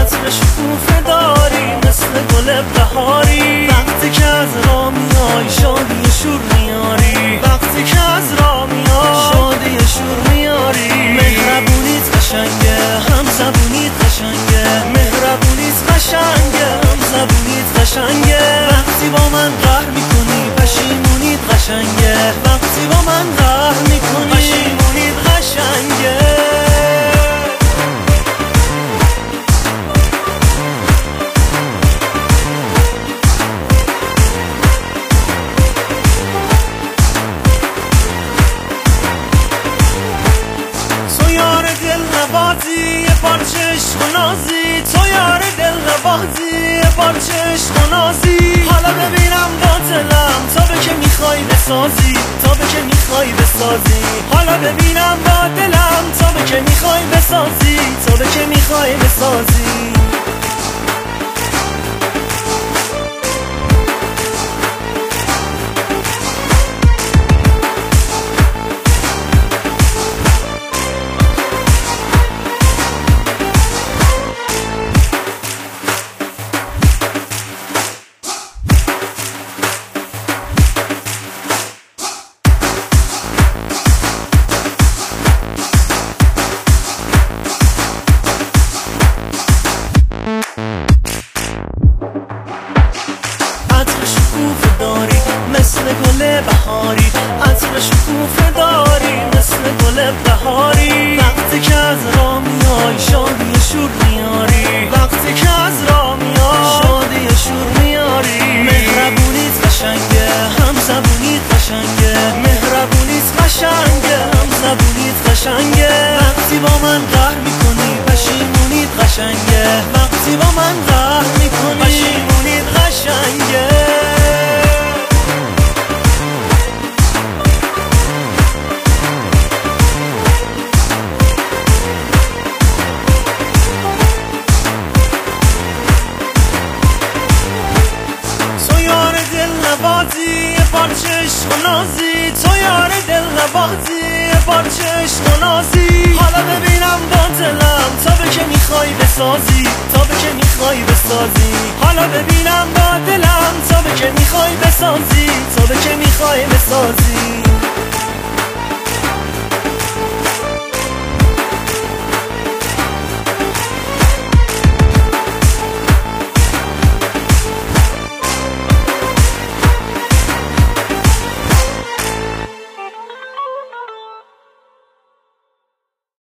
عطر شکوفه داری مثل گل بهاری. وقتی که از راه میای شادی شور میاری. وقتی که از راه میای شادی شور میاری. مهربونیت قشنگه هم زبونیت قشنگه. مهربونیت قشنگه هم زبونیت قشنگه. وقتی با من قهر میکنی پشیمونیت قشنگه. وقتی با من قهر میکنی پشیمونیت قشنگه. یه پارچه عشق و نازی، تو یار دل نبازی، یه پارچه عشق و نازی. حالا ببینم با دلم تا به که میخوای بسازی، تا به که میخوای بسازی. حالا ببینم با دلم تا به که میخوای بسازی، تا به که میخوای بسازی. عطر شکوفه داری مثل گل بهاری. عطر شکوفه داری مثل گل بهاری. وقتی که از راه میای شادی شور میاری. وقتی که از راه میای شادی شور میاری. مهربونیت قشنگه هم زبونیت قشنگه. مهربونیت قشنگه هم زبونیت قشنگه. وقتی با من قهر میکنی پشیمونیت قشنگه. وقتی با من قهر میکنی پشیمونیت قشنگه. یه پارچه عشق و نازی، تو یار دل نبازی، یه پارچه عشق و نازی. حالا ببینم با دلم تا به که میخوای بسازی، تا به که میخوای بسازی. حالا ببینم با دلم تا به که میخوای بسازی، تا به که میخوای بسازی.